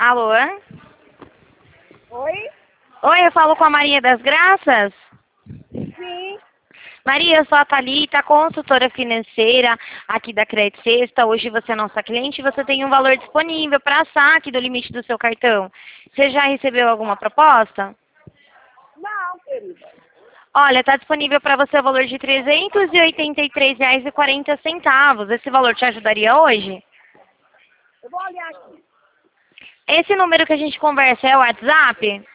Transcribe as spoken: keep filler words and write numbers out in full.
Alô? Oi? Oi, eu falo com a Maria das Graças? Sim. Maria, eu sou a Thalita, consultora financeira aqui da Credit Sexta. Hoje você é nossa cliente e você tem um valor disponível para saque do limite do seu cartão. Você já recebeu alguma proposta? Não, querida. Olha, está disponível para você o valor de trezentos e oitenta e três reais e quarenta centavos. Esse valor te ajudaria hoje? Eu vou olhar aqui. Esse número que a gente conversa é o WhatsApp?